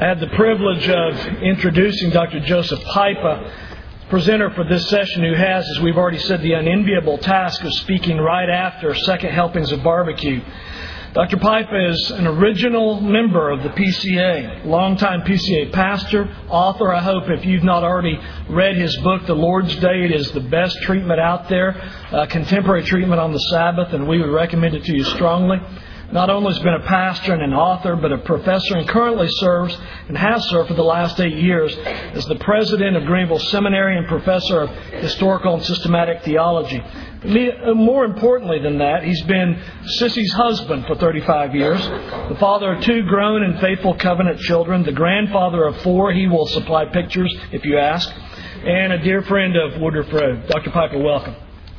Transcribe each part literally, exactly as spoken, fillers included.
I had the privilege of introducing Doctor Joseph Pipa, presenter for this session, who has, as we've already said, the unenviable task of speaking right after second helpings of barbecue. Doctor Pipa is an original member of the P C A, longtime P C A pastor, author. I hope if you've not already read his book, The Lord's Day, it is the best treatment out there, uh, contemporary treatment on the Sabbath, and we would recommend it to you strongly. Not only has been a pastor and an author, but a professor, and currently serves and has served for the last eight years as the president of Greenville Seminary and professor of historical and systematic theology. More importantly than that, he's been Sissy's husband for thirty-five years, the father of two grown and faithful covenant children, the grandfather of four. He will supply pictures if you ask, and a dear friend of Woodruff Road. Doctor Pipa, welcome.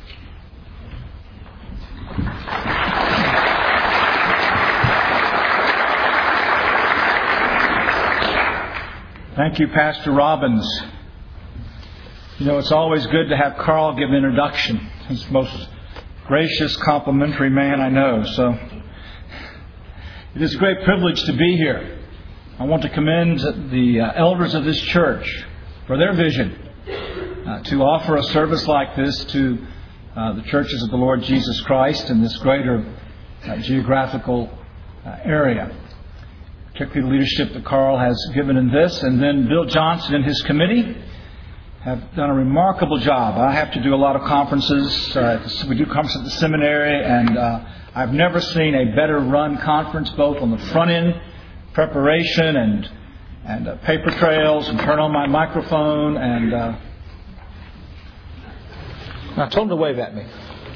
Thank you, Pastor Robbins. You know, it's always good to have Carl give an introduction. He's the most gracious, complimentary man I know. So it is a great privilege to be here. I want to commend the uh, elders of this church for their vision uh, to offer a service like this to uh, the churches of the Lord Jesus Christ in this greater uh, geographical uh, area. Particularly the leadership that Carl has given in this, and then Bill Johnson and his committee have done a remarkable job. I have to do a lot of conferences. Uh, we do conferences at the seminary, and uh, I've never seen a better run conference, both on the front end, preparation and and uh, paper trails, and turn on my microphone, and uh, now tell them to wave at me.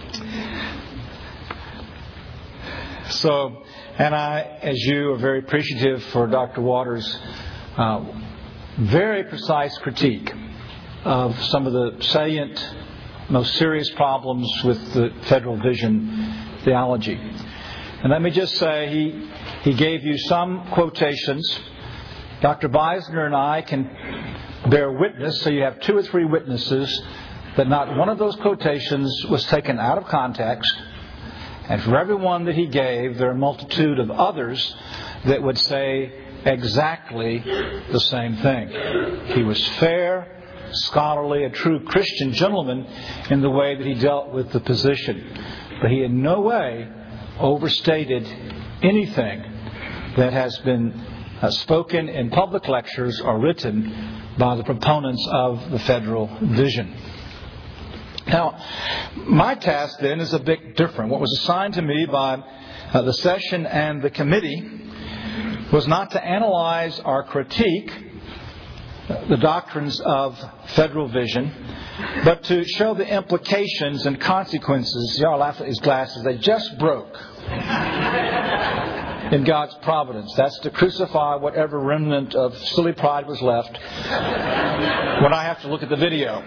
So. And I, as you, are very appreciative for Doctor Waters' uh, very precise critique of some of the salient, most serious problems with the federal vision theology. And let me just say, he he gave you some quotations. Doctor Beisner and I can bear witness, so you have two or three witnesses, that not one of those quotations was taken out of context. And for every one that he gave, there are a multitude of others that would say exactly the same thing. He was fair, scholarly, a true Christian gentleman in the way that he dealt with the position. But he in no way overstated anything that has been uh, spoken in public lectures or written by the proponents of the federal vision. Now, my task then is a bit different. What was assigned to me by uh, the session and the committee was not to analyze or critique the doctrines of federal vision, but to show the implications and consequences. Y'all laugh at these glasses. They just broke. In God's providence. That's to crucify whatever remnant of silly pride was left when I have to look at the video.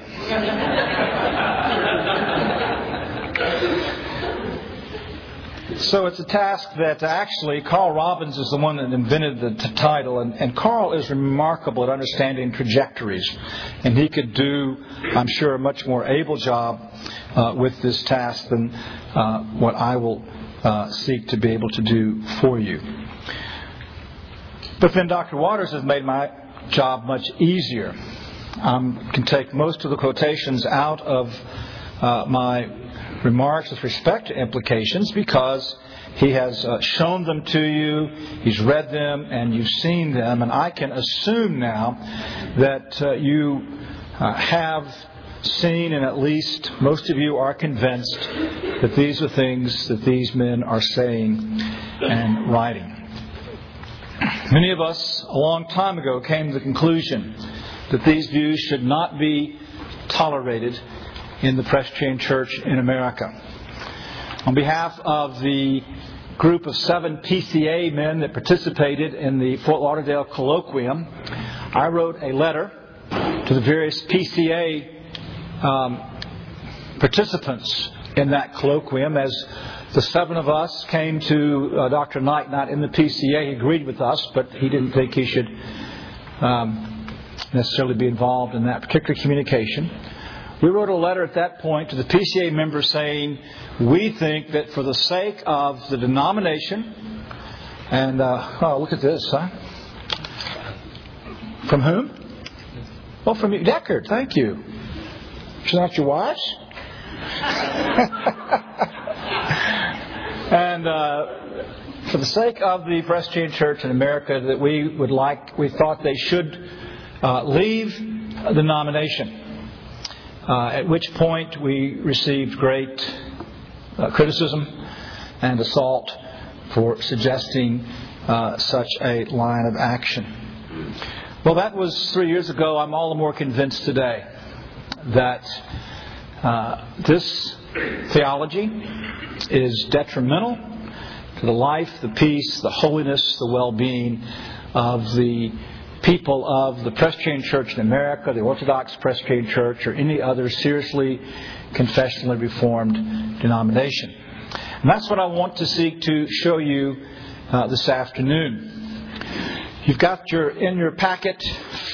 So it's a task that actually Carl Robbins is the one that invented the t- title, and, and Carl is remarkable at understanding trajectories, and he could do, I'm sure, a much more able job uh, with this task than uh, what I will Uh, seek to be able to do for you. But then Doctor Waters has made my job much easier. I um, can take most of the quotations out of uh, my remarks with respect to implications because he has uh, shown them to you, he's read them, and you've seen them. And I can assume now that uh, you uh, have seen, and at least most of you are convinced that these are things that these men are saying and writing. Many of us a long time ago came to the conclusion that these views should not be tolerated in the Presbyterian Church in America. On behalf of the group of seven P C A men that participated in the Fort Lauderdale colloquium, I wrote a letter to the various P C A Um, participants in that colloquium. As the seven of us came to uh, Doctor Knight, not in the P C A, he agreed with us, but he didn't think he should um, necessarily be involved in that particular communication. We wrote a letter at that point to the P C A members saying, we think that for the sake of the denomination, and uh, oh, look at this, huh? From whom? Well, from Deckard. Thank you. She's not your wife? And uh, for the sake of the Presbyterian Church in America, that we would like, we thought they should uh, leave the denomination. Uh, at which point we received great uh, criticism and assault for suggesting uh, such a line of action. Well, that was three years ago. I'm all the more convinced today that uh, this theology is detrimental to the life, the peace, the holiness, the well-being of the people of the Presbyterian Church in America, the Orthodox Presbyterian Church, or any other seriously confessionally reformed denomination. And that's what I want to seek to show you uh, this afternoon. You've got your in your packet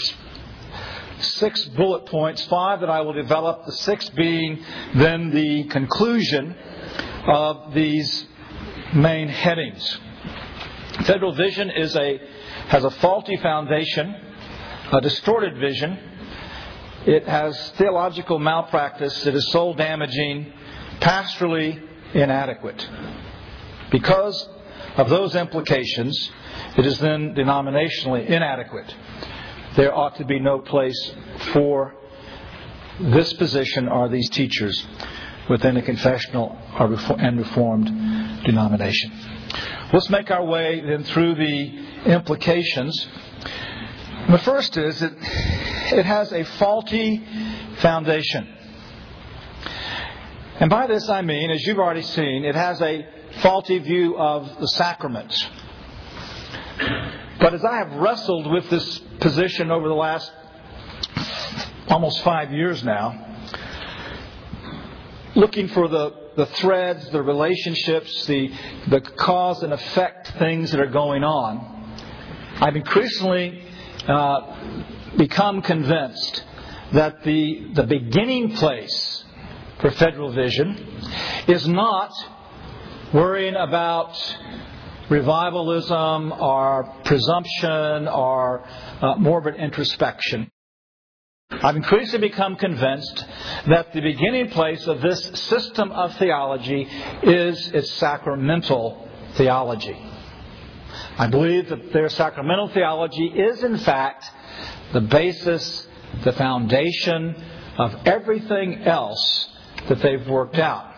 six bullet points, five that I will develop, the sixth being then the conclusion of these main headings. Federal vision is a has a faulty foundation, a distorted vision. It has theological malpractice. It is soul damaging, pastorally inadequate. Because of those implications, it is then denominationally inadequate. There ought to be no place for this position or these teachers within a confessional and reformed denomination. Let's make our way then through the implications. The first is that it has a faulty foundation. And by this I mean, as you've already seen, it has a faulty view of the sacraments. But as I have wrestled with this position over the last almost five years now, looking for the, the threads, the relationships, the, the cause and effect things that are going on, I've increasingly uh, become convinced that the, the beginning place for federal vision is not worrying about revivalism or presumption or uh, morbid introspection. I've increasingly become convinced that the beginning place of this system of theology is its sacramental theology. I believe that their sacramental theology is, in fact, the basis, the foundation of everything else that they've worked out.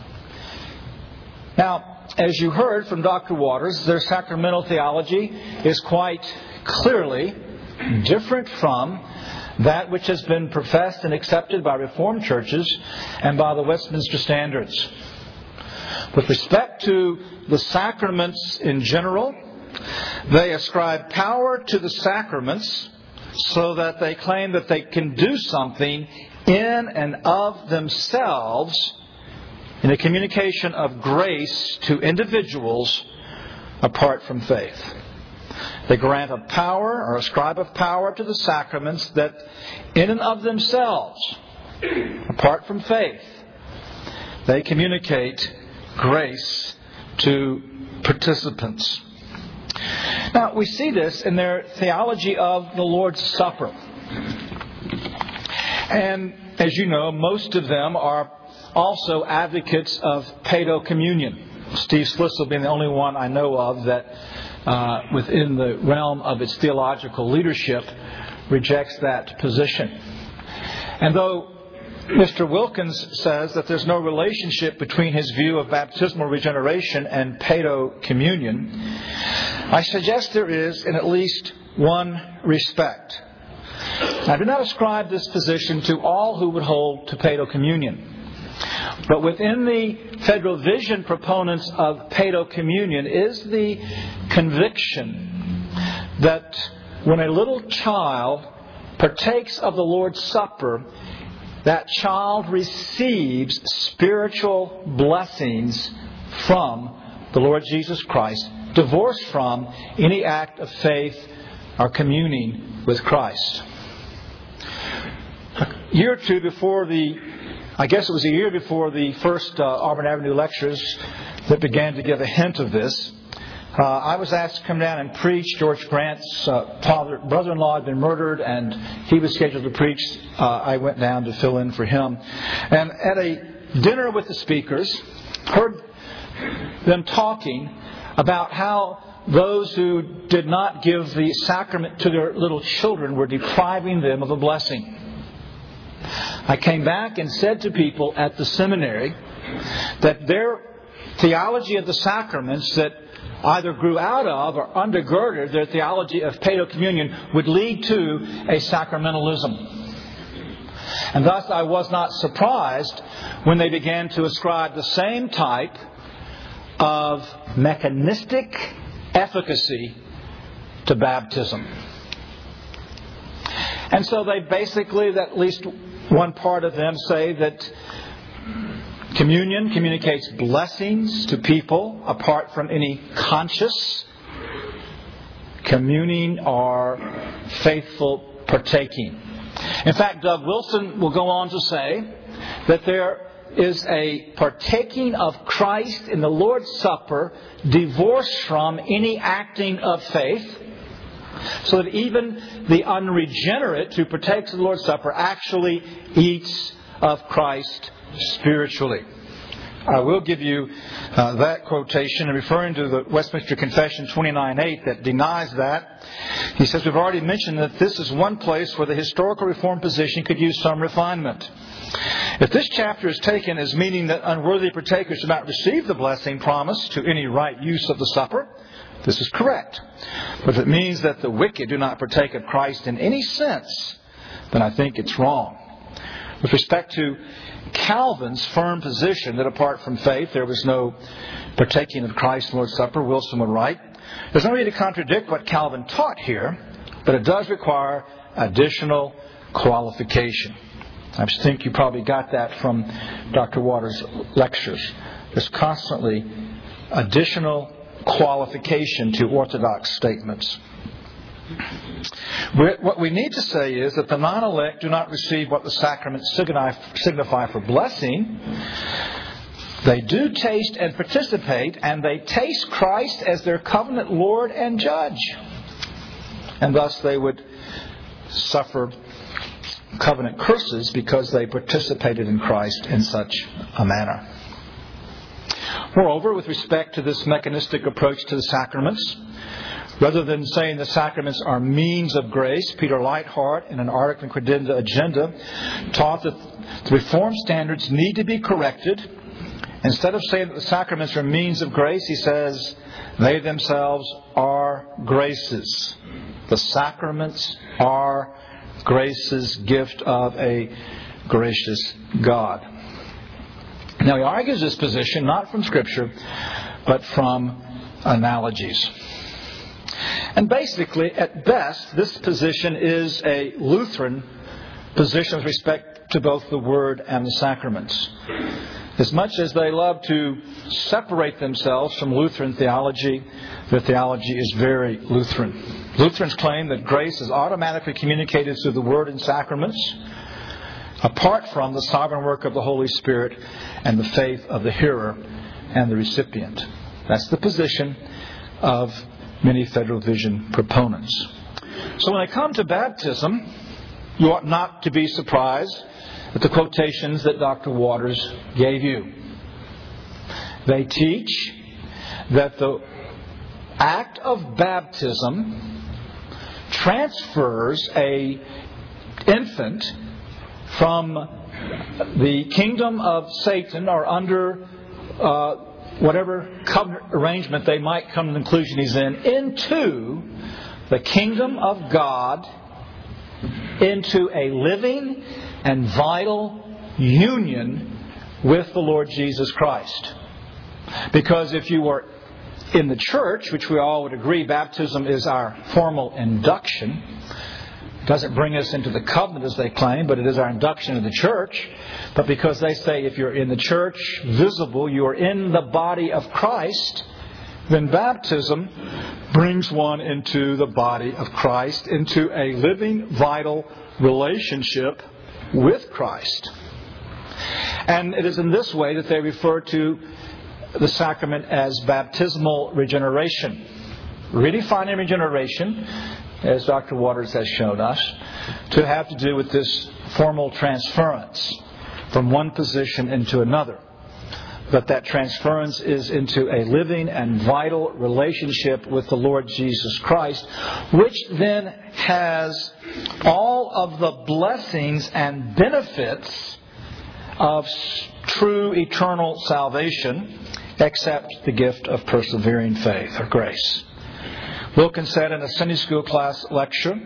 Now, as you heard from Doctor Waters, their sacramental theology is quite clearly different from that which has been professed and accepted by Reformed churches and by the Westminster Standards. With respect to the sacraments in general, they ascribe power to the sacraments so that they claim that they can do something in and of themselves in a communication of grace to individuals apart from faith. They grant a power or ascribe a power to the sacraments that in and of themselves, apart from faith, they communicate grace to participants. Now, we see this in their theology of the Lord's Supper. And as you know, most of them are also advocates of Paedo communion. Steve Slissel being the only one I know of that uh, within the realm of its theological leadership rejects that position. And though Mister Wilkins says that there's no relationship between his view of baptismal regeneration and Paedo communion, I suggest there is in at least one respect. I do not ascribe this position to all who would hold to Paedo communion. But within the Federal Vision proponents of Paedo communion is the conviction that when a little child partakes of the Lord's Supper, that child receives spiritual blessings from the Lord Jesus Christ, divorced from any act of faith or communing with Christ. A year or two before the I guess it was a year before the first uh, Auburn Avenue lectures that began to give a hint of this. Uh, I was asked to come down and preach. George Grant's uh, father, brother-in-law had been murdered, and he was scheduled to preach. Uh, I went down to fill in for him. And at a dinner with the speakers, heard them talking about how those who did not give the sacrament to their little children were depriving them of a blessing. I came back and said to people at the seminary that their theology of the sacraments that either grew out of or undergirded their theology of Paedo Communion would lead to a sacramentalism. And thus I was not surprised when they began to ascribe the same type of mechanistic efficacy to baptism. And so they basically, at least one part of them, say that communion communicates blessings to people apart from any conscious communing or faithful partaking. In fact, Doug Wilson will go on to say that there is a partaking of Christ in the Lord's Supper divorced from any acting of faith, so that even the unregenerate who partakes of the Lord's Supper actually eats of Christ spiritually. I will give you uh, that quotation, referring to the Westminster Confession twenty-nine eight that denies that. He says, we've already mentioned that this is one place where the historical Reformed position could use some refinement. If this chapter is taken as meaning that unworthy partakers do not receive the blessing promised to any right use of the supper, this is correct. But if it means that the wicked do not partake of Christ in any sense, then I think it's wrong. With respect to Calvin's firm position that apart from faith there was no partaking of Christ in the Lord's Supper, Wilson would write, there's no need to contradict what Calvin taught here, but it does require additional qualification. I think you probably got that from Doctor Waters' lectures. There's constantly additional qualification to orthodox statements. What we need to say is that the non-elect do not receive what the sacraments signify for blessing. They do taste and participate, and they taste Christ as their covenant Lord and Judge. And thus they would suffer covenant curses because they participated in Christ in such a manner. Moreover, with respect to this mechanistic approach to the sacraments, rather than saying the sacraments are means of grace, Peter Leithart, in an article in Credenda Agenda, taught that the Reformed standards need to be corrected. Instead of saying that the sacraments are means of grace, he says they themselves are graces. The sacraments are grace's gift of a gracious God. Now he argues this position not from Scripture, but from analogies. And basically, at best, this position is a Lutheran position with respect to both the Word and the sacraments. As much as they love to separate themselves from Lutheran theology, their theology is very Lutheran. Lutherans claim that grace is automatically communicated through the Word and sacraments, apart from the sovereign work of the Holy Spirit and the faith of the hearer and the recipient. That's the position of many Federal Vision proponents. So when I come to baptism, you ought not to be surprised at the quotations that Doctor Waters gave you. They teach that the act of baptism transfers a infant from the kingdom of Satan or under uh, whatever covenant arrangement they might come to the conclusion he's in, into the kingdom of God, into a living and vital union with the Lord Jesus Christ. Because if you were in the church, which we all would agree baptism is our formal induction, it doesn't bring us into the covenant as they claim, but it is our induction into the church. But because they say if you're in the church, visible, you are in the body of Christ, then baptism brings one into the body of Christ, into a living, vital relationship with Christ. And it is in this way that they refer to the sacrament as baptismal regeneration. Redefining regeneration, as Doctor Waters has shown us, to have to do with this formal transference from one position into another. But that transference is into a living and vital relationship with the Lord Jesus Christ, which then has all of the blessings and benefits of true eternal salvation, except the gift of persevering faith or grace. Wilkins said in a Sunday school class lecture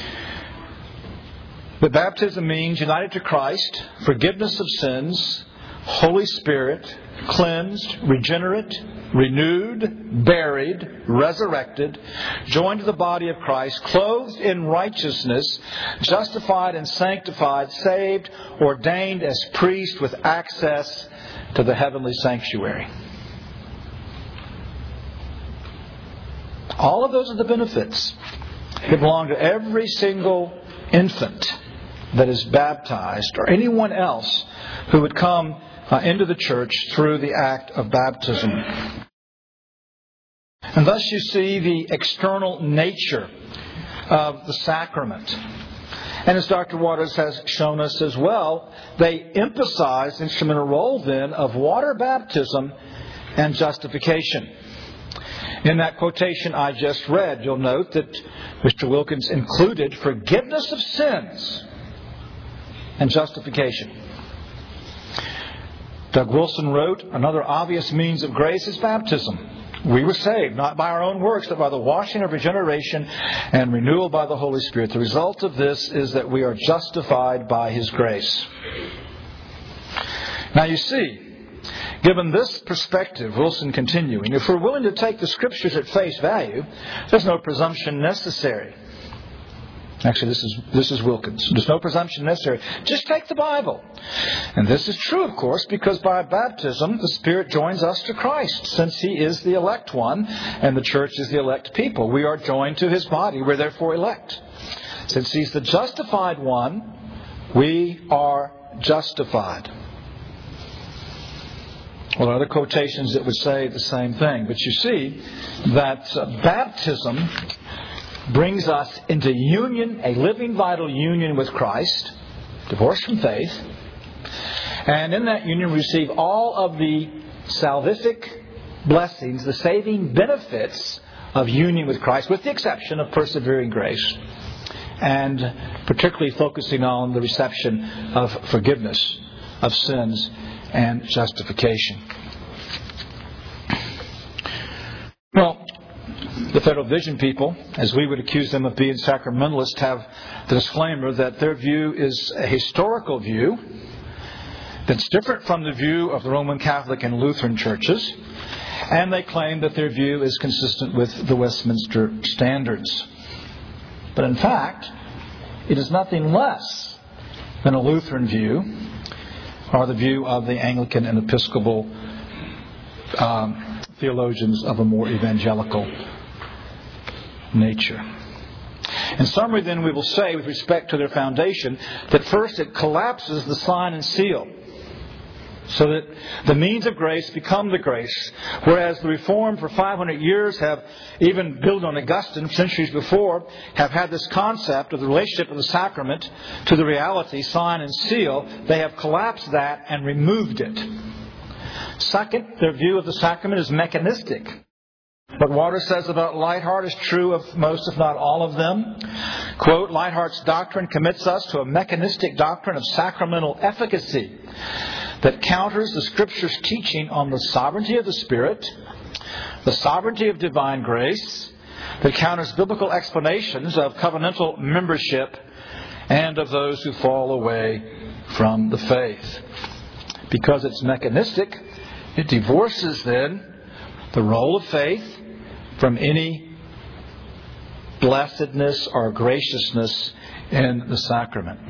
that baptism means united to Christ, forgiveness of sins, Holy Spirit, cleansed, regenerate, renewed, buried, resurrected, joined to the body of Christ, clothed in righteousness, justified and sanctified, saved, ordained as priest with access to the heavenly sanctuary. All of those are the benefits that belong to every single infant that is baptized, or anyone else who would come uh, into the church through the act of baptism. And thus you see the external nature of the sacrament. And as Doctor Waters has shown us as well, they emphasize the instrumental role then of water baptism and justification. In that quotation I just read, you'll note that Mister Wilkins included forgiveness of sins and justification. Doug Wilson wrote, another obvious means of grace is baptism. We were saved, not by our own works, but by the washing of regeneration and renewal by the Holy Spirit. The result of this is that we are justified by His grace. Now you see, given this perspective, Wilson continuing, if we're willing to take the Scriptures at face value, there's no presumption necessary. Actually, this is this is Wilkins. There's no presumption necessary. Just take the Bible. And this is true, of course, because by baptism, the Spirit joins us to Christ, since He is the elect one, and the church is the elect people. We are joined to His body. We're therefore elect. Since He's the justified one, we are justified. Well, there are other quotations that would say the same thing. But you see that uh, baptism brings us into union, a living, vital union with Christ, divorced from faith. And in that union we receive all of the salvific blessings, the saving benefits of union with Christ, with the exception of persevering grace. And particularly focusing on the reception of forgiveness of sins and justification. Well, the Federal Vision people, as we would accuse them of being sacramentalists, have the disclaimer that their view is a historical view that's different from the view of the Roman Catholic and Lutheran churches, and they claim that their view is consistent with the Westminster Standards. But in fact, it is nothing less than a Lutheran view, or the view of the Anglican and Episcopal um, theologians of a more evangelical nature. In summary, then, we will say, with respect to their foundation, that first it collapses the sign and seal, so that the means of grace become the grace, whereas the Reformed for five hundred years have, even built on Augustine centuries before, have had this concept of the relationship of the sacrament to the reality, sign and seal. They have collapsed that and removed it. Second, their view of the sacrament is mechanistic. What Waters says about Leithart is true of most, if not all of them. Quote, Leithart's doctrine commits us to a mechanistic doctrine of sacramental efficacy that counters the Scripture's teaching on the sovereignty of the Spirit, the sovereignty of divine grace, that counters biblical explanations of covenantal membership and of those who fall away from the faith. Because it's mechanistic, it divorces then the role of faith from any blessedness or graciousness in the sacrament.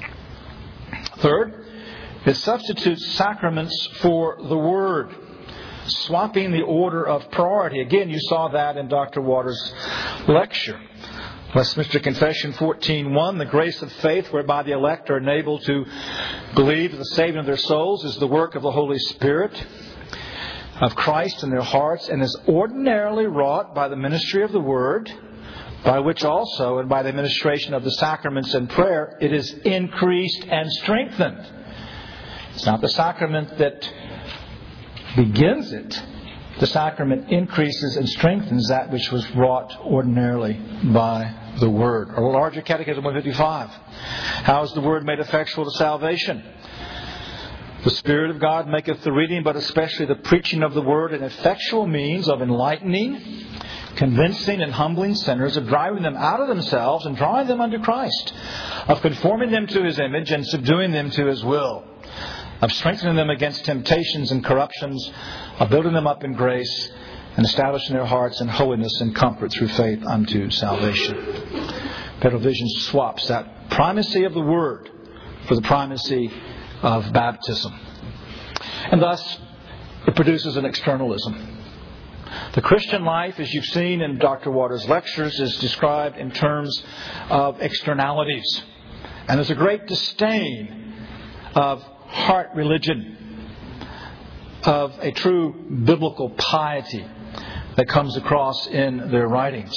Third, it substitutes sacraments for the Word, swapping the order of priority. Again, you saw that in Doctor Waters' lecture. Westminster Confession fourteen one, the grace of faith whereby the elect are enabled to believe the saving of their souls is the work of the Holy Spirit. of Christ in their hearts and is ordinarily wrought by the ministry of the Word, by which also, and by the administration of the sacraments and prayer, it is increased and strengthened. It's not the sacrament that begins it. The sacrament increases and strengthens that which was wrought ordinarily by the Word. Or larger Catechism one fifty-five. How is the Word made effectual to salvation? The Spirit of God maketh the reading, but especially the preaching of the Word, an effectual means of enlightening, convincing and humbling sinners, of driving them out of themselves and drawing them unto Christ, of conforming them to His image and subduing them to His will, of strengthening them against temptations and corruptions, of building them up in grace and establishing their hearts in holiness and comfort through faith unto salvation. Federal Vision swaps that primacy of the Word for the primacy of baptism. And thus, it produces an externalism. The Christian life, as you've seen in Doctor Waters' lectures, is described in terms of externalities. And there's a great disdain of heart religion, of a true biblical piety that comes across in their writings.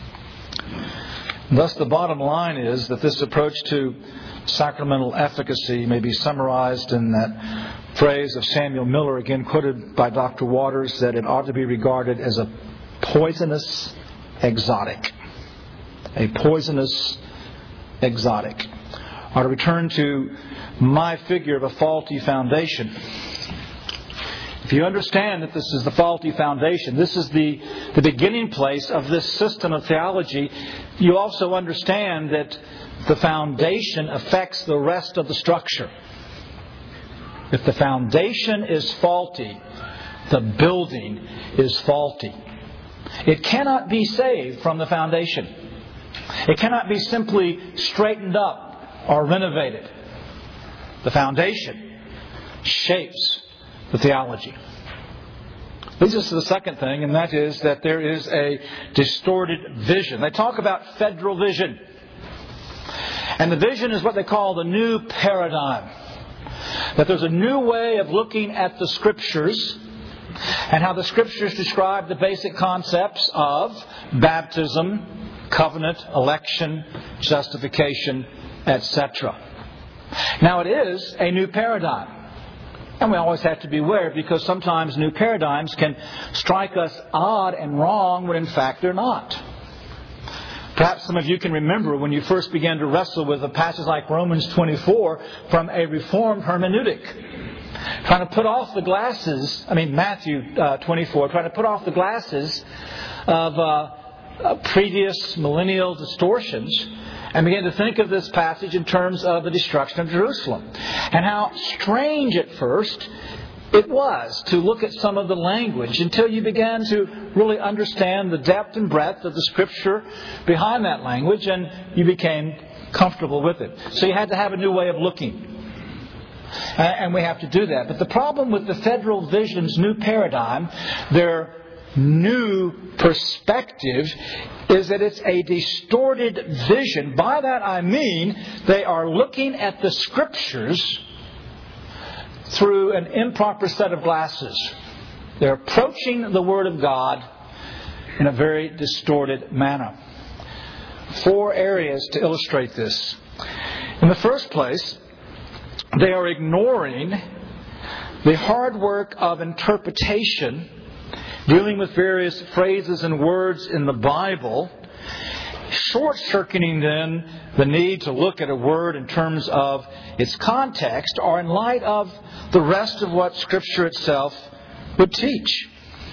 Thus, the bottom line is that this approach to sacramental efficacy may be summarized in that phrase of Samuel Miller, again quoted by Doctor Waters, that it ought to be regarded as a poisonous exotic. A poisonous exotic. Or to return to my figure of a faulty foundation. If you understand that this is the faulty foundation, this is the, the beginning place of this system of theology, you also understand that the foundation affects the rest of the structure. If the foundation is faulty, the building is faulty. It cannot be saved from the foundation. It cannot be simply straightened up or renovated. The foundation shapes the theology. Leads us to the second thing, and that is that there is a distorted vision. They talk about federal vision. And the vision is what they call the new paradigm. That there's a new way of looking at the Scriptures and how the Scriptures describe the basic concepts of baptism, covenant, election, justification, et cetera. Now, it is a new paradigm. And we always have to be aware, because sometimes new paradigms can strike us odd and wrong when in fact they're not. Perhaps some of you can remember when you first began to wrestle with a passage like Romans twenty-four from a Reformed hermeneutic. Trying to put off the glasses, I mean Matthew uh, twenty-four, trying to put off the glasses of uh, uh, previous millennial distortions and begin to think of this passage in terms of the destruction of Jerusalem. And how strange at first it was to look at some of the language until you began to really understand the depth and breadth of the Scripture behind that language, and you became comfortable with it. So you had to have a new way of looking. And we have to do that. But the problem with the Federal Vision's new paradigm, their new perspective, is that it's a distorted vision. By that I mean they are looking at the Scriptures through an improper set of glasses. They're approaching the Word of God in a very distorted manner. Four areas to illustrate this. In the first place, they are ignoring the hard work of interpretation, dealing with various phrases and words in the Bible, short-circuiting then the need to look at a word in terms of its context or in light of the rest of what Scripture itself would teach.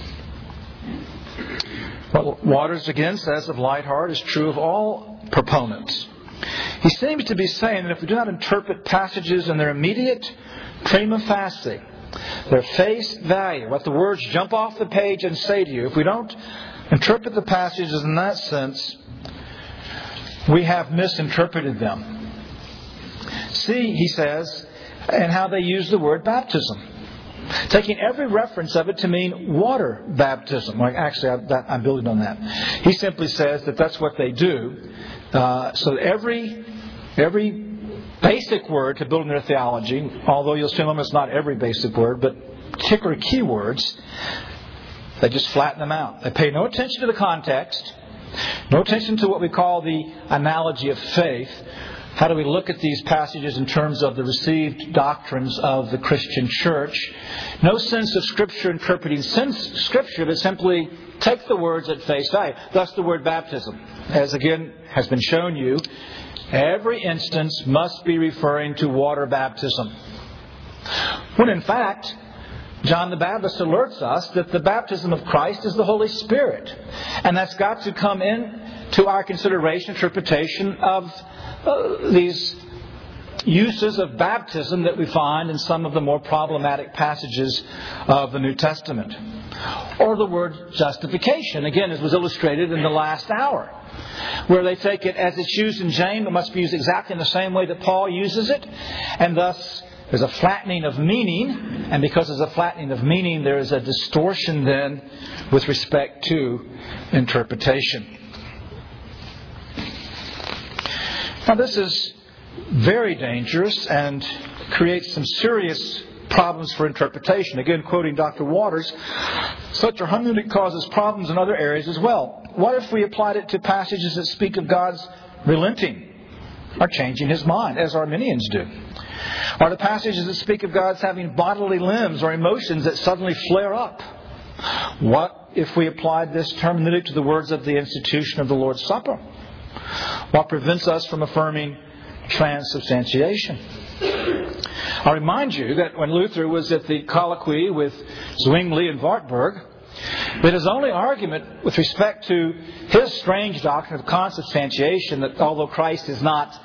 What Waters again says of Lightheart is true of all proponents. He seems to be saying that if we do not interpret passages in their immediate prima facie, their face value, what the words jump off the page and say to you, if we don't interpret the passages in that sense, we have misinterpreted them. See, he says, and how they use the word baptism, taking every reference of it to mean water baptism. Well, actually, I, that, I'm building on that. He simply says that that's what they do. Uh, so every every basic word to build in their theology, although you'll assume it's not every basic word, but particular keywords, they just flatten them out. They pay no attention to the context, no attention to what we call the analogy of faith. How do we look at these passages in terms of the received doctrines of the Christian church? No sense of Scripture interpreting Scripture, but simply take the words at face value. Thus the word baptism, as again has been shown you, every instance must be referring to water baptism. When in fact, John the Baptist alerts us that the baptism of Christ is the Holy Spirit. And that's got to come in to our consideration, interpretation of uh, these uses of baptism that we find in some of the more problematic passages of the New Testament. Or the word justification, again, as was illustrated in the last hour, where they take it as it's used in James, it must be used exactly in the same way that Paul uses it, and thus there's a flattening of meaning, and because there's a flattening of meaning, there is a distortion then with respect to interpretation. Now this is very dangerous and creates some serious problems for interpretation. Again, quoting Doctor Waters, such a hermeneutic causes problems in other areas as well. What if we applied it to passages that speak of God's relenting or changing His mind, as Arminians do? Or the passages that speak of God's having bodily limbs or emotions that suddenly flare up? What if we applied this hermeneutic to the words of the institution of the Lord's Supper? What prevents us from affirming transubstantiation? I remind you that when Luther was at the colloquy with Zwingli and Wartburg, that his only argument with respect to his strange doctrine of consubstantiation, that although Christ is not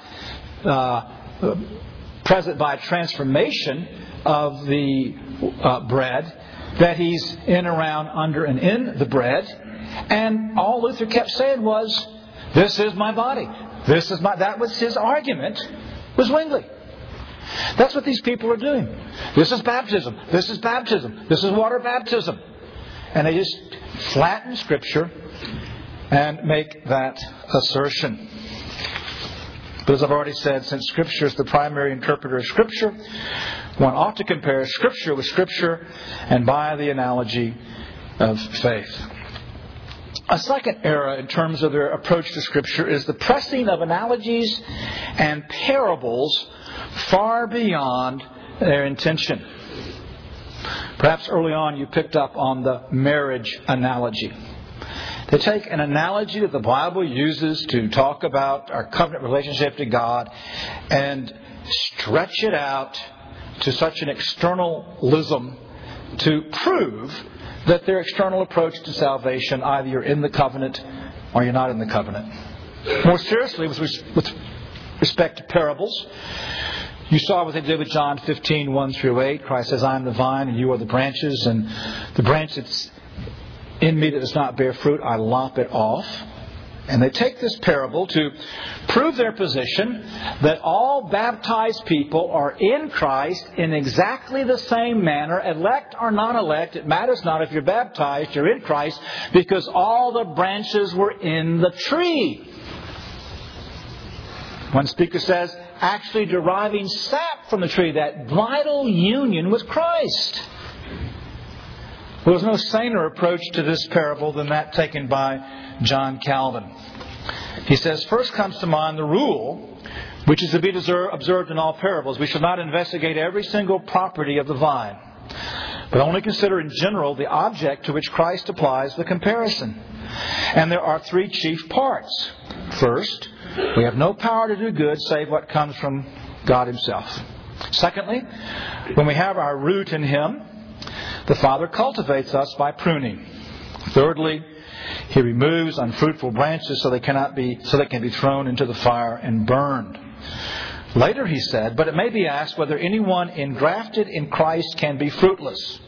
uh, present by transformation of the uh, bread, that He's in, around, under, and in the bread. And all Luther kept saying was, "This is my body. This is my." That was his argument with Zwingli. That's what these people are doing. This is baptism. This is baptism. This is water baptism. And they just flatten Scripture and make that assertion. But as I've already said, since Scripture is the primary interpreter of Scripture, one ought to compare Scripture with Scripture and by the analogy of faith. A second error in terms of their approach to Scripture is the pressing of analogies and parables far beyond their intention. Perhaps early on you picked up on the marriage analogy. They take an analogy that the Bible uses to talk about our covenant relationship to God and stretch it out to such an externalism to prove that their external approach to salvation, either you're in the covenant or you're not in the covenant. More seriously, with respect to parables, you saw what they did with John fifteen, one through eight. Christ says, "I am the vine and you are the branches, and the branch that's in me that does not bear fruit, I lop it off." And they take this parable to prove their position that all baptized people are in Christ in exactly the same manner, elect or non-elect. It matters not if you're baptized, you're in Christ, because all the branches were in the tree. One speaker says, actually deriving sap from the tree, that vital union with Christ. Well, there's no saner approach to this parable than that taken by John Calvin. He says, first comes to mind the rule, which is to be observed in all parables. We should not investigate every single property of the vine, but only consider in general the object to which Christ applies the comparison. And there are three chief parts. First, we have no power to do good save what comes from God Himself. Secondly, when we have our root in Him, the Father cultivates us by pruning. Thirdly, He removes unfruitful branches so they cannot be so they can be thrown into the fire and burned. Later he said, but it may be asked whether anyone engrafted in Christ can be fruitless.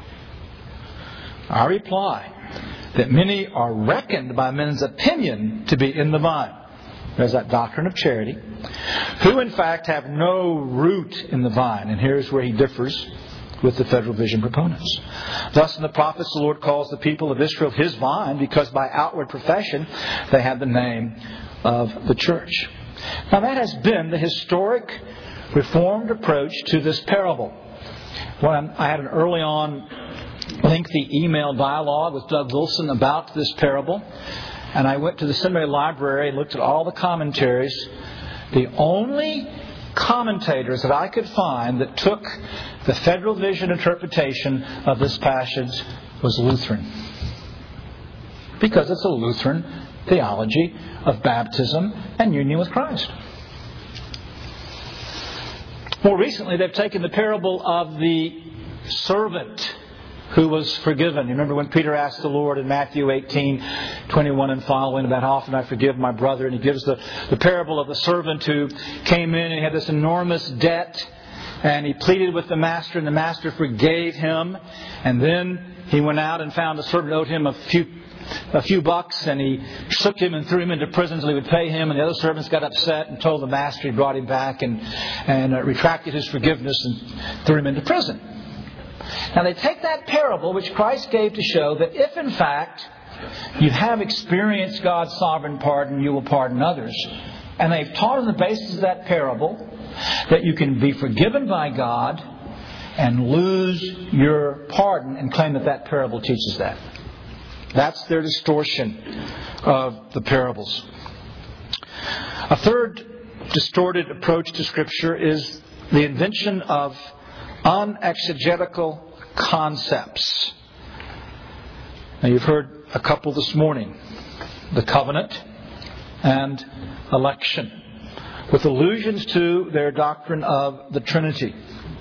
I reply that many are reckoned by men's opinion to be in the vine. There's that doctrine of charity, who in fact have no root in the vine. And here's where he differs with the Federal Vision proponents. Thus in the prophets the Lord calls the people of Israel His vine, because by outward profession they have the name of the church. Now that has been the historic Reformed approach to this parable. When I had an early on lengthy email dialogue with Doug Wilson about this parable, and I went to the seminary library and looked at all the commentaries. The only commentators that I could find that took the Federal Vision interpretation of this passage was Lutheran. Because it's a Lutheran theology of baptism and union with Christ. More recently, they've taken the parable of the servant who was forgiven. You remember when Peter asked the Lord in Matthew eighteen, twenty-one and following about how often I forgive my brother, and he gives the, the parable of the servant who came in and he had this enormous debt, and he pleaded with the master, and the master forgave him, and then he went out and found the servant owed him a few a few bucks, and he shook him and threw him into prison so he would pay him, and the other servants got upset and told the master he brought him back and, and uh, retracted his forgiveness and threw him into prison. Now they take that parable which Christ gave to show that if in fact you have experienced God's sovereign pardon, you will pardon others. And they've taught on the basis of that parable that you can be forgiven by God and lose your pardon and claim that that parable teaches that. That's their distortion of the parables. A third distorted approach to Scripture is the invention of unexegetical concepts. Now you've heard a couple this morning. The covenant and election, with allusions to their doctrine of the Trinity.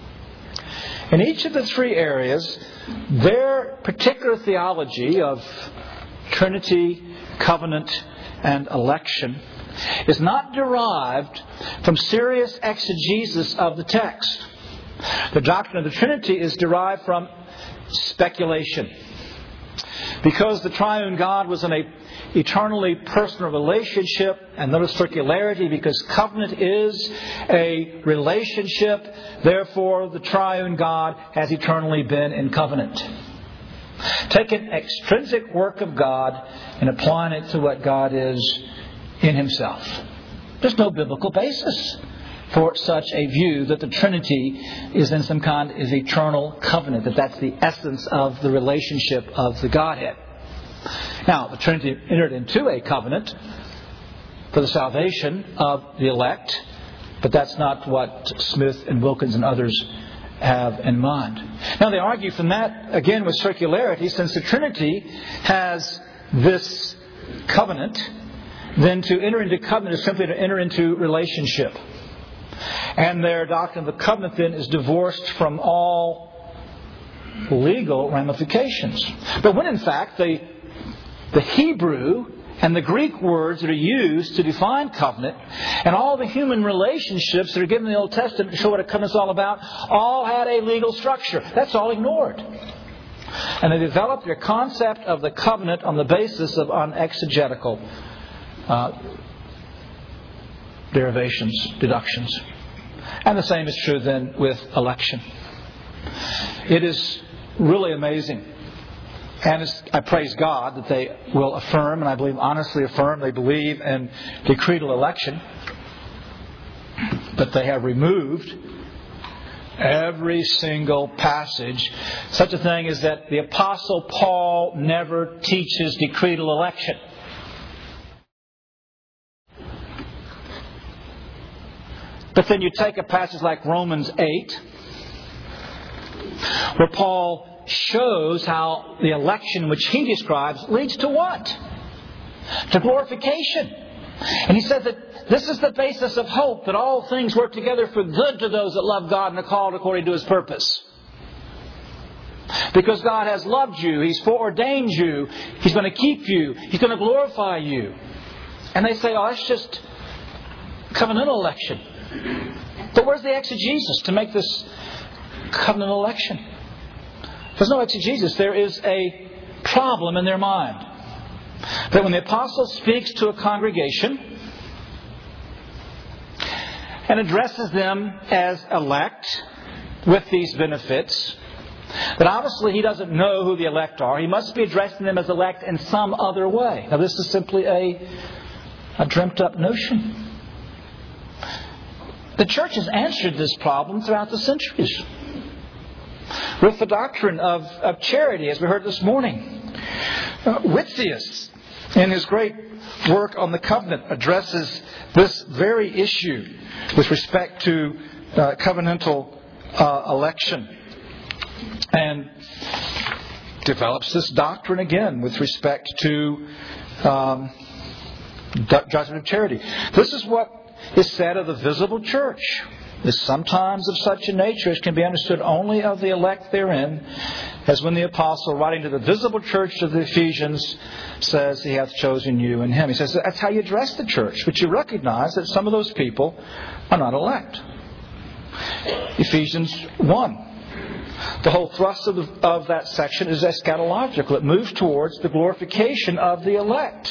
In each of the three areas, their particular theology of Trinity, covenant, and election is not derived from serious exegesis of the text. The doctrine of the Trinity is derived from speculation. Because the triune God was in a eternally personal relationship, and notice circularity, because covenant is a relationship, therefore the triune God has eternally been in covenant. Take an extrinsic work of God and applying it to what God is in Himself. There's no biblical basis for such a view that the Trinity is in some kind of eternal covenant, that that's the essence of the relationship of the Godhead. Now, the Trinity entered into a covenant for the salvation of the elect, but that's not what Smith and Wilkins and others have in mind. Now, they argue from that, again, with circularity, since the Trinity has this covenant, then to enter into covenant is simply to enter into relationship. And their doctrine of the covenant then is divorced from all legal ramifications. But when in fact the, the Hebrew and the Greek words that are used to define covenant and all the human relationships that are given in the Old Testament to show what a covenant is all about all had a legal structure. That's all ignored. And they developed their concept of the covenant on the basis of unexegetical uh, derivations, deductions. And the same is true then with election. It is really amazing. And it's, I praise God that they will affirm, and I believe honestly affirm, they believe in decretal election. But they have removed every single passage. Such a thing as that the Apostle Paul never teaches decretal election. But then you take a passage like Romans eight, where Paul shows how the election which he describes leads to what? To glorification. And he says that this is the basis of hope, that all things work together for good to those that love God and are called according to His purpose. Because God has loved you, He's foreordained you, He's going to keep you, He's going to glorify you. And they say, oh, that's just covenantal election. But where's the exegesis to make this covenant election? There's no exegesis. There is a problem in their mind. That when the apostle speaks to a congregation and addresses them as elect with these benefits, that obviously he doesn't know who the elect are. He must be addressing them as elect in some other way. Now this is simply a, a dreamt up notion. The church has answered this problem throughout the centuries. with the doctrine of, of charity, as we heard this morning. Uh, Whitfius, in his great work on the covenant, addresses this very issue with respect to uh, covenantal uh, election, and develops this doctrine again with respect to um, judgment of charity. This is what is said of the visible church, is sometimes of such a nature as can be understood only of the elect therein, as when the apostle, writing to the visible church of the Ephesians, says he hath chosen you in him. He says that's how you address the church, but you recognize that some of those people are not elect. Ephesians one. The whole thrust of, the, of that section is eschatological. It moves towards the glorification of the elect.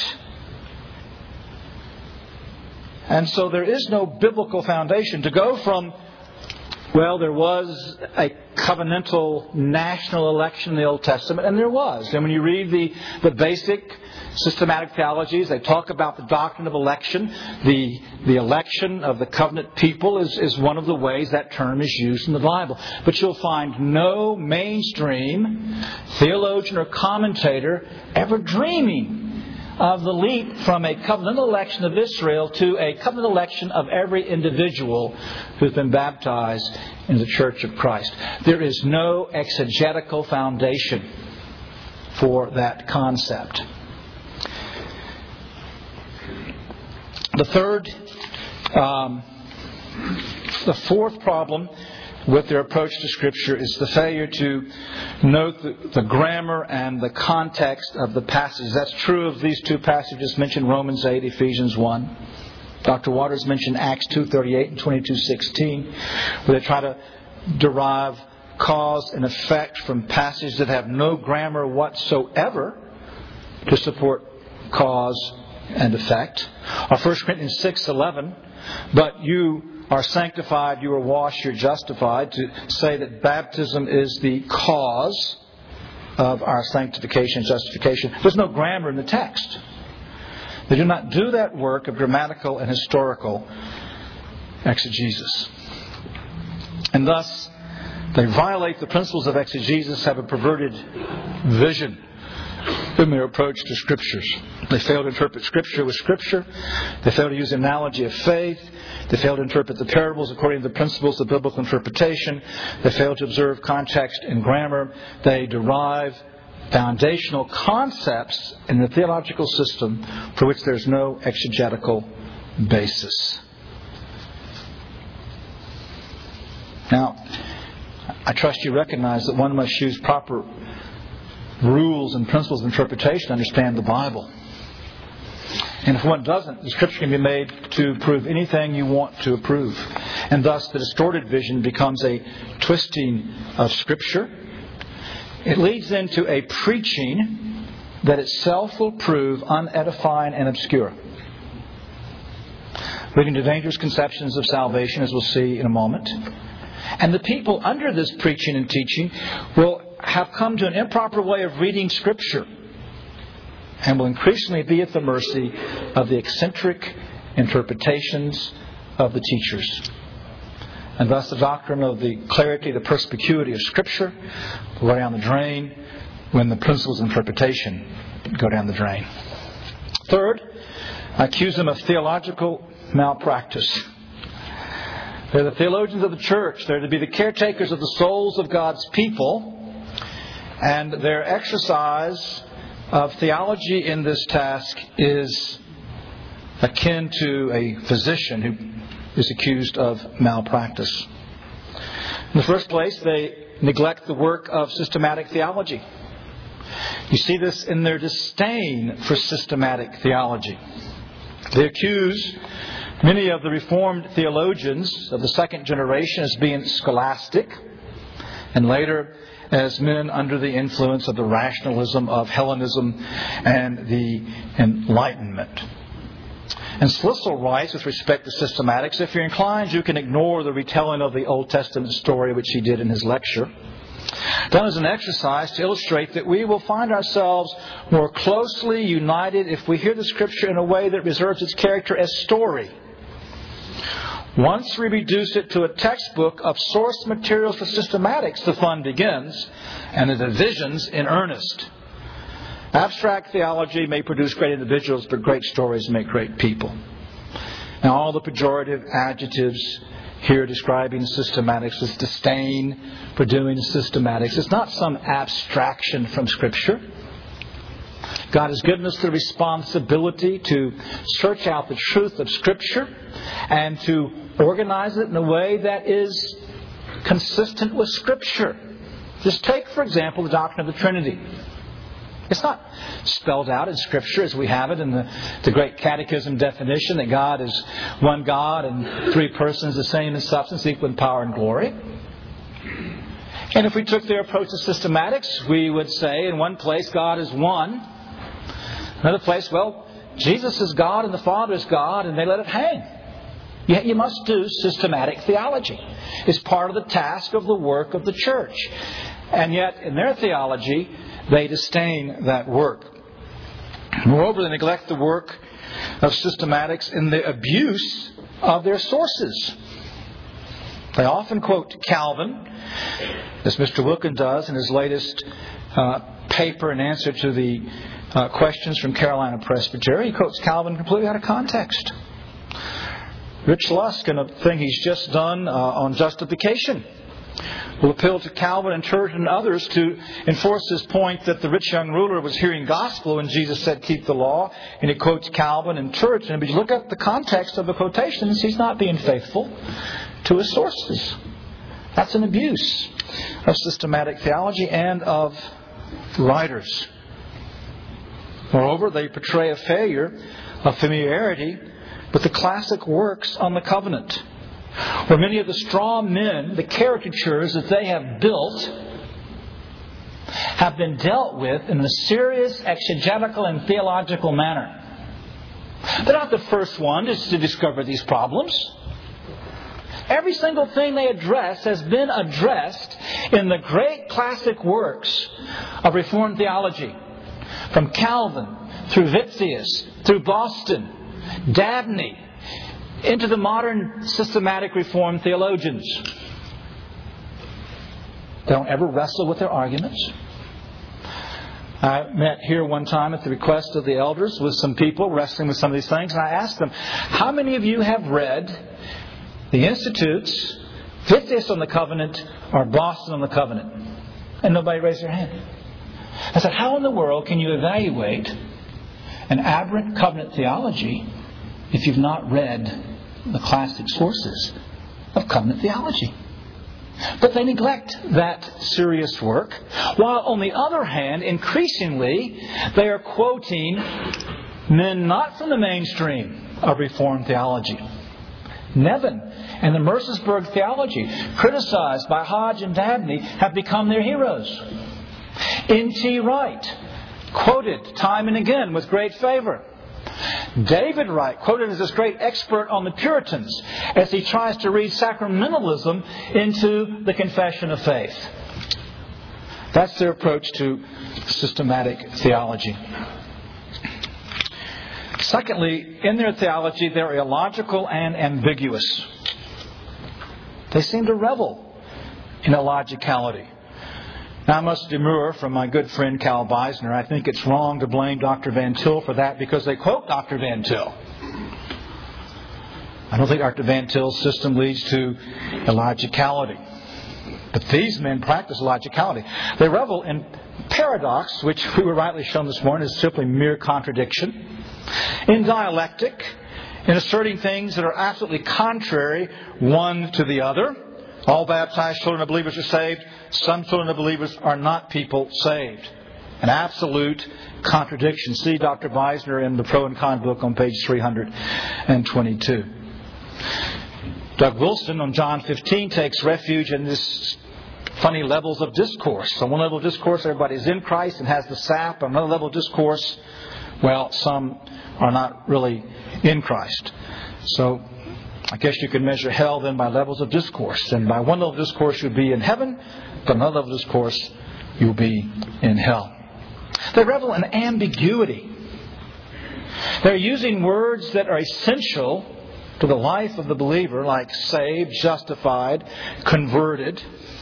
And so there is no biblical foundation to go from, well, there was a covenantal national election in the Old Testament, and there was. And when you read the, the basic systematic theologies, they talk about the doctrine of election. The, the election of the covenant people is, is one of the ways that term is used in the Bible. But you'll find no mainstream theologian or commentator ever dreaming of the leap from a covenantal election of Israel to a covenantal election of every individual who's been baptized in the Church of Christ. There is no exegetical foundation for that concept. The third, um, the fourth problem with their approach to Scripture is the failure to note the, the grammar and the context of the passage. That's true of these two passages mentioned, Romans eight, Ephesians one. Doctor Waters mentioned Acts two thirty-eight and twenty-two sixteen, where they try to derive cause and effect from passages that have no grammar whatsoever to support cause and effect. Or First Corinthians six eleven, but you are sanctified, you are washed, you're justified, to say that baptism is the cause of our sanctification and justification. There's no grammar in the text. They do not do that work of grammatical and historical exegesis. And thus, they violate the principles of exegesis, have a perverted vision in their approach to Scriptures. They fail to interpret Scripture with Scripture. They fail to use the analogy of faith. They fail to interpret the parables according to the principles of biblical interpretation. They fail to observe context and grammar. They derive foundational concepts in the theological system for which there's no exegetical basis. Now, I trust you recognize that one must use proper rules and principles of interpretation to understand the Bible. And if one doesn't, the Scripture can be made to prove anything you want to prove. And thus the distorted vision becomes a twisting of Scripture. It leads into a preaching that itself will prove unedifying and obscure, leading to dangerous conceptions of salvation, as we'll see in a moment. And the people under this preaching and teaching will have come to an improper way of reading Scripture, and will increasingly be at the mercy of the eccentric interpretations of the teachers. And thus the doctrine of the clarity, the perspicuity of Scripture will go down the drain when the principles of interpretation go down the drain. Third, I accuse them of theological malpractice. They're the theologians of the church. They're to be the caretakers of the souls of God's people. And their exercise of theology in this task is akin to a physician who is accused of malpractice. In the first place, they neglect the work of systematic theology. You see this in their disdain for systematic theology. They accuse many of the Reformed theologians of the second generation as being scholastic, and later as men under the influence of the rationalism of Hellenism and the Enlightenment. And Schlissel writes with respect to systematics, if you're inclined, you can ignore the retelling of the Old Testament story, which he did in his lecture, done as an exercise to illustrate that we will find ourselves more closely united if we hear the Scripture in a way that reserves its character as story, Once we reduce it to a textbook of source materials for systematics, the fun begins, and the divisions in earnest. Abstract theology may produce great individuals, but great stories make great people. Now, all the pejorative adjectives here describing systematics is disdain for doing systematics. It's not some abstraction from Scripture. God has given us the responsibility to search out the truth of Scripture and to organize it in a way that is consistent with Scripture. Just take, for example, the doctrine of the Trinity. It's not spelled out in Scripture as we have it in the, the great catechism definition that God is one God and three persons, the same in substance, equal in power and glory. And if we took their approach to systematics, we would say in one place God is one. Another place, well, Jesus is God and the Father is God, and they let it hang. Yet you must do systematic theology. It's part of the task of the work of the church. And yet, in their theology, they disdain that work. Moreover, they neglect the work of systematics in the abuse of their sources. They often quote Calvin, as Mister Wilkin does in his latest uh, paper in answer to the uh, questions from Carolina Presbytery. He quotes Calvin completely out of context. Rich Lusk, in a thing he's just done uh, on justification, will appeal to Calvin and Turretin and others to enforce his point that the rich young ruler was hearing gospel when Jesus said, keep the law. And he quotes Calvin and Turretin. But you look at the context of the quotations, he's not being faithful to his sources. That's an abuse of systematic theology and of writers. Moreover, they portray a failure of familiarity with the classic works on the covenant, where many of the straw men, the caricatures that they have built, have been dealt with in a serious exegetical and theological manner. They're not the first ones to discover these problems. Every single thing they address has been addressed in the great classic works of Reformed theology, from Calvin through Vithius, through Boston, Dabney, into the modern systematic Reformed theologians. They don't ever wrestle with their arguments. I met here one time at the request of the elders with some people wrestling with some of these things, and I asked them, how many of you have read the Institutes, Vithius on the Covenant, or Boston on the Covenant? And nobody raised their hand. I said, how in the world can you evaluate an aberrant covenant theology if you've not read the classic sources of covenant theology? But they neglect that serious work, while on the other hand, increasingly, they are quoting men not from the mainstream of Reformed theology. Nevin and the Mercersburg theology, criticized by Hodge and Dabney, have become their heroes. N T Wright, quoted time and again with great favor. David Wright, quoted as this great expert on the Puritans as he tries to read sacramentalism into the confession of faith. That's their approach to systematic theology. Secondly, in their theology, they're illogical and ambiguous. They seem to revel in illogicality. Now, I must demur from my good friend Cal Beisner. I think it's wrong to blame Doctor Van Til for that because they quote Doctor Van Til. I don't think Doctor Van Til's system leads to illogicality. But these men practice illogicality. They revel in paradox, which we were rightly shown this morning is simply mere contradiction. In dialectic, in asserting things that are absolutely contrary one to the other. All baptized children of believers are saved. Some children of believers are not people saved. An absolute contradiction. See Doctor Beisner in the Pro and Con book on page three hundred twenty-two. Doug Wilson on John fifteen takes refuge in this funny levels of discourse. On one level of discourse, everybody's in Christ and has the sap. On another level of discourse, well, some are not really in Christ. So I guess you could measure hell then by levels of discourse. And by one level of discourse you'll be in heaven, but another level of discourse you'll be in hell. They revel in ambiguity. They're using words that are essential to the life of the believer, like saved, justified, converted,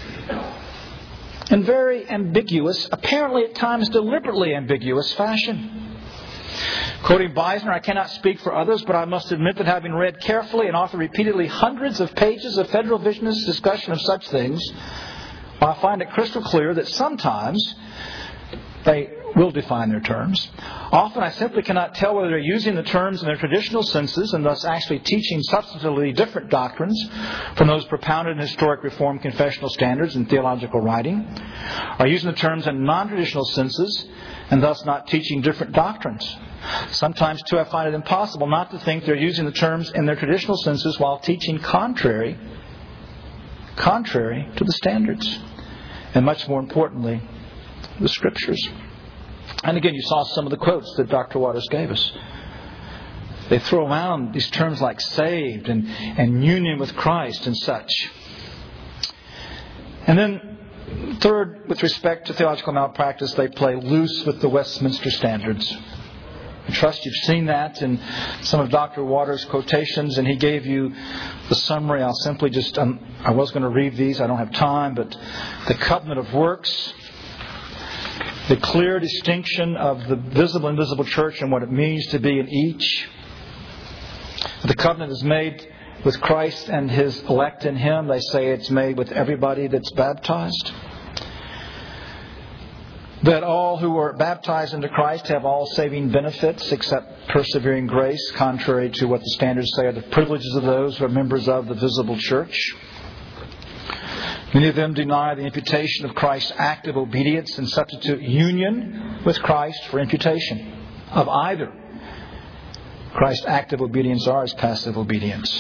in very ambiguous, apparently at times deliberately ambiguous fashion. Quoting Beisner, I cannot speak for others, but I must admit that having read carefully and often repeatedly hundreds of pages of Federal Visionist discussion of such things, I find it crystal clear that sometimes they will define their terms. Often I simply cannot tell whether they're using the terms in their traditional senses and thus actually teaching substantively different doctrines from those propounded in historic Reformed confessional standards and theological writing, or using the terms in non-traditional senses and thus not teaching different doctrines. Sometimes, too, I find it impossible not to think they're using the terms in their traditional senses while teaching contrary, contrary to the standards, and much more importantly, the Scriptures. And again, you saw some of the quotes that Doctor Waters gave us. They throw around these terms like saved and, and union with Christ and such. And then, third, with respect to theological malpractice, they play loose with the Westminster Standards. I trust you've seen that in some of Doctor Waters' quotations, and he gave you the summary. I'll simply just, um, I was going to read these, I don't have time, but the covenant of works, the clear distinction of the visible and invisible church and what it means to be in each. The covenant is made with Christ and His elect in Him. They say it's made with everybody that's baptized. That all who are baptized into Christ have all saving benefits except persevering grace, contrary to what the standards say are the privileges of those who are members of the visible church. Many of them deny the imputation of Christ's active obedience and substitute union with Christ for imputation of either Christ's active obedience or His passive obedience.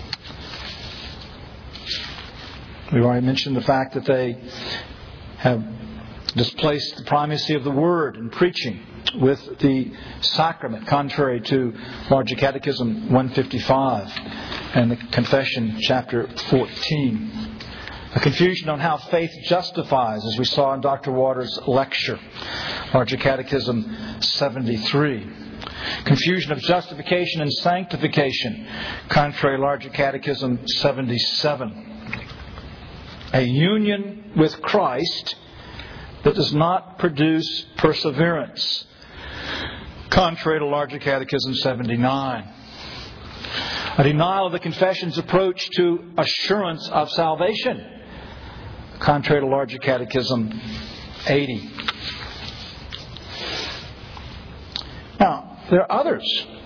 We've already mentioned the fact that they have displaced the primacy of the Word in preaching with the sacrament, contrary to Larger Catechism one fifty-five and the Confession, chapter fourteen. A confusion on how faith justifies, as we saw in Doctor Waters' lecture, Larger Catechism seventy-three. Confusion of justification and sanctification, contrary to Larger Catechism seventy-seven. A union with Christ that does not produce perseverance, contrary to Larger Catechism seventy-nine. A denial of the Confession's approach to assurance of salvation, contrary to Larger Catechism eighty. Now, there are others.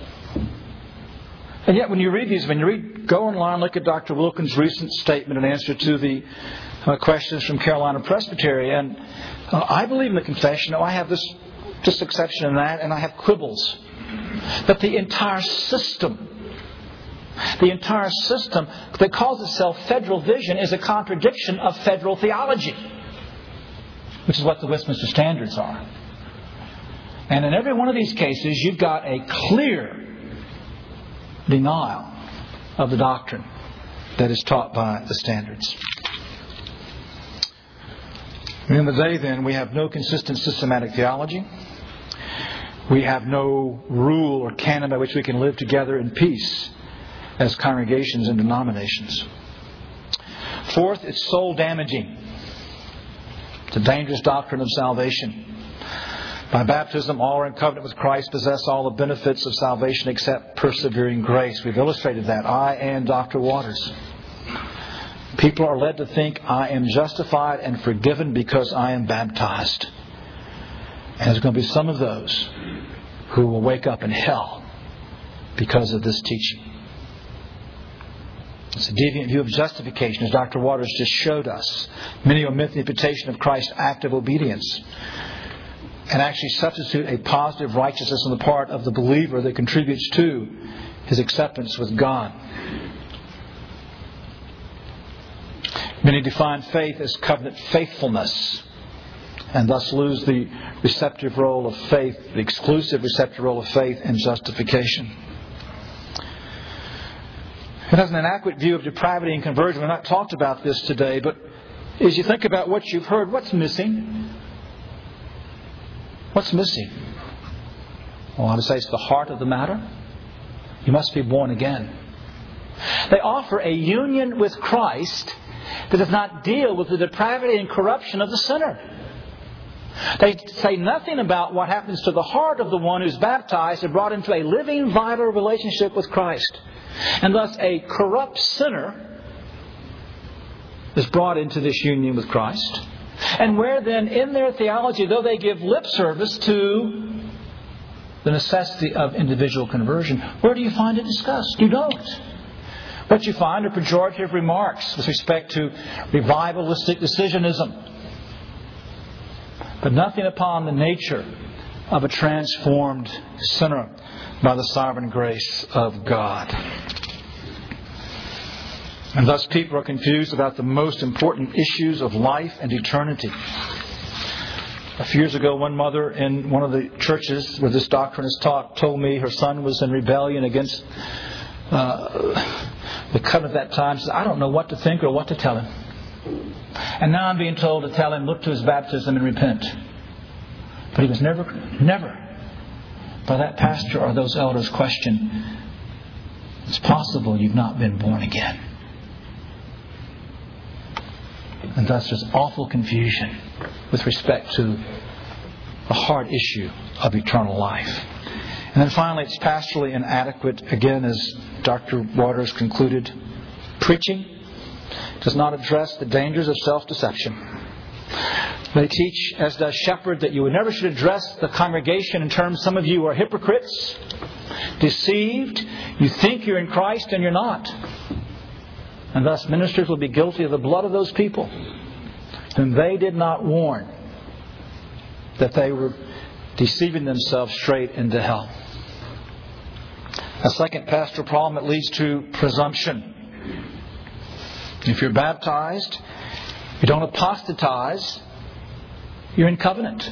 And yet when you read these, when you read, go online, look at Doctor Wilkins' recent statement in answer to the uh, questions from Carolina Presbytery. And uh, I believe in the Confession. Oh, I have this, this exception and that, and I have quibbles. But the entire system The entire system that calls itself Federal Vision is a contradiction of federal theology, which is what the Westminster Standards are. And in every one of these cases, you've got a clear denial of the doctrine that is taught by the Standards. At the end of the day, then, we have no consistent systematic theology. We have no rule or canon by which we can live together in peace as congregations and denominations. Fourth, it's soul damaging. It's a dangerous doctrine of salvation. By baptism, all are in covenant with Christ, possess all the benefits of salvation except persevering grace. We've illustrated that. I and Doctor Waters. People are led to think I am justified and forgiven because I am baptized. And there's going to be some of those who will wake up in hell because of this teaching. It's a deviant view of justification, as Doctor Waters just showed us. Many omit the imputation of Christ's active obedience and actually substitute a positive righteousness on the part of the believer that contributes to his acceptance with God. Many define faith as covenant faithfulness and thus lose the receptive role of faith, the exclusive receptive role of faith in justification. It has an inadequate view of depravity and conversion. We've not talked about this today, but as you think about what you've heard, what's missing? What's missing? Well, I would say it's the heart of the matter. You must be born again. They offer a union with Christ that does not deal with the depravity and corruption of the sinner. They say nothing about what happens to the heart of the one who's baptized and brought into a living, vital relationship with Christ. And thus a corrupt sinner is brought into this union with Christ. And where then in their theology, though they give lip service to the necessity of individual conversion, where do you find it discussed? You don't. What you find are pejorative remarks with respect to revivalistic decisionism, but nothing upon the nature of a transformed sinner by the sovereign grace of God. And thus people are confused about the most important issues of life and eternity. A few years ago, one mother in one of the churches where this doctrine is taught told me her son was in rebellion against uh, the covenant at that time. She said, I don't know what to think or what to tell him. And now I'm being told to tell him, look to his baptism and repent. But he was never, never by that pastor or those elders questioned, it's possible you've not been born again. And thus there's awful confusion with respect to the hard issue of eternal life. And then finally, it's pastorally inadequate. Again, as Doctor Waters concluded, preaching does not address the dangers of self-deception. They teach, as does Shepherd, that you never should address the congregation in terms, some of you are hypocrites, deceived, you think you're in Christ and you're not. And thus ministers will be guilty of the blood of those people whom they did not warn that they were deceiving themselves straight into hell. A second pastoral problem, it leads to presumption. If you're baptized, you don't apostatize, you're in covenant.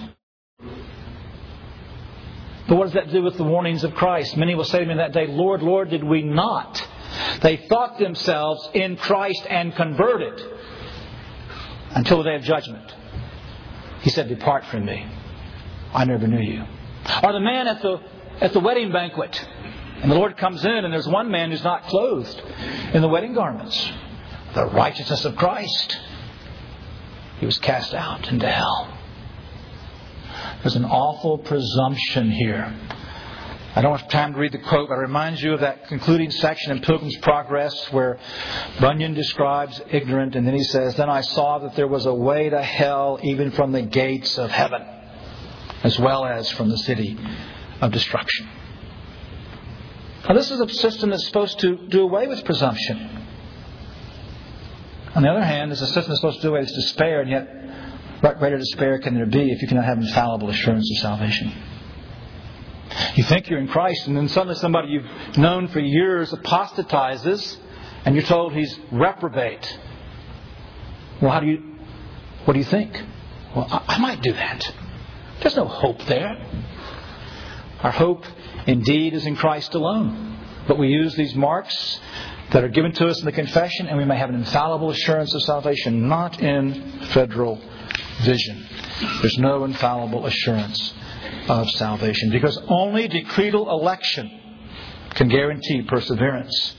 But what does that do with the warnings of Christ? Many will say to me that day, Lord, Lord, did we not? They thought themselves in Christ and converted until the day of judgment. He said, depart from me. I never knew you. Or the man at the at the wedding banquet, and the Lord comes in and there's one man who's not clothed in the wedding garments. The righteousness of Christ. He was cast out into hell. There's an awful presumption here. I don't have time to read the quote, but I remind you of that concluding section in Pilgrim's Progress where Bunyan describes ignorant, and then he says, then I saw that there was a way to hell even from the gates of heaven, as well as from the city of destruction. Now, this is a system that's supposed to do away with presumption. On the other hand, there's a system that's supposed to do away with despair, and yet what greater despair can there be if you cannot have infallible assurance of salvation? You think you're in Christ, and then suddenly somebody you've known for years apostatizes, and you're told he's reprobate. Well, how do you, what do you think? Well, I, I might do that. There's no hope there. Our hope, indeed, is in Christ alone. But we use these marks that are given to us in the confession, and we may have an infallible assurance of salvation, not in federal vision. There's no infallible assurance of salvation, because only decretal election can guarantee perseverance.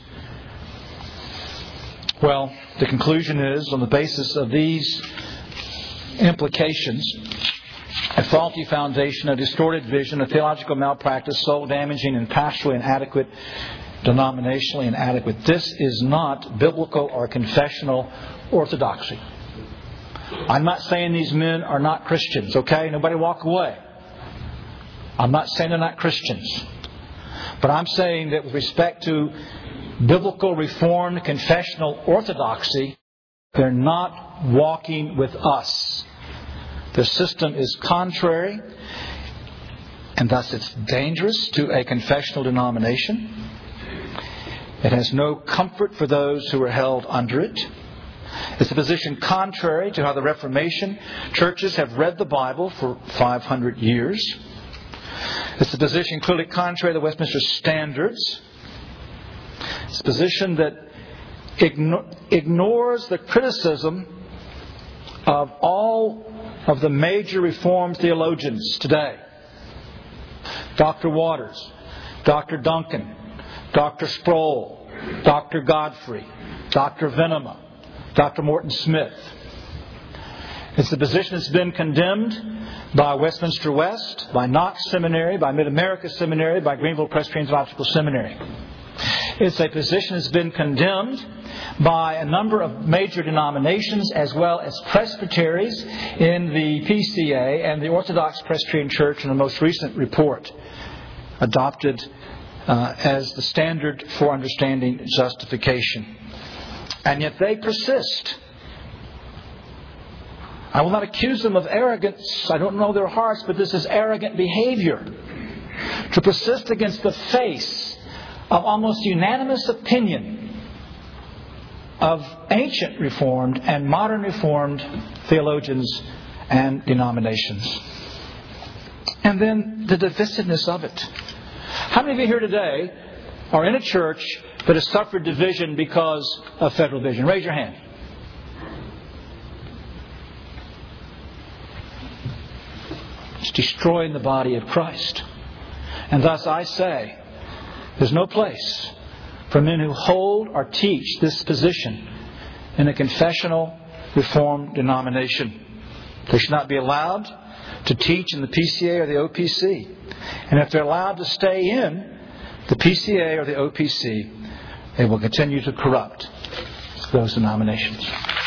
Well, the conclusion is, on the basis of these implications, a faulty foundation, a distorted vision, a theological malpractice, soul-damaging and pastorally inadequate, denominationally inadequate. This is not biblical or confessional orthodoxy. I'm not saying these men are not Christians, okay? Nobody walk away. I'm not saying they're not Christians. But I'm saying that with respect to biblical, reformed, confessional orthodoxy, they're not walking with us. Their system is contrary, and thus it's dangerous to a confessional denomination. It has no comfort for those who are held under it. It's a position contrary to how the Reformation churches have read the Bible for five hundred years. It's a position clearly contrary to the Westminster Standards. It's a position that igno- ignores the criticism of all of the major Reformed theologians today. Doctor Waters, Doctor Duncan, Doctor Sproul, Doctor Godfrey, Doctor Venema, Doctor Morton Smith. It's a position that's been condemned by Westminster West, by Knox Seminary, by Mid-America Seminary, by Greenville Presbyterian Theological Seminary. It's a position that's been condemned by a number of major denominations as well as presbyteries in the P C A and the Orthodox Presbyterian Church in the most recent report adopted uh, as the standard for understanding justification. And yet they persist. I will not accuse them of arrogance. I don't know their hearts, but this is arrogant behavior. To persist against the face of almost unanimous opinion of ancient Reformed and modern Reformed theologians and denominations. And then the divisiveness of it. How many of you here today are in a church that has suffered division because of federal division? Raise your hand. It's destroying the body of Christ. And thus I say, there's no place for men who hold or teach this position in a confessional Reformed denomination. They should not be allowed to teach in the P C A or the O P C. And if they're allowed to stay in the P C A or the O P C, they will continue to corrupt those denominations.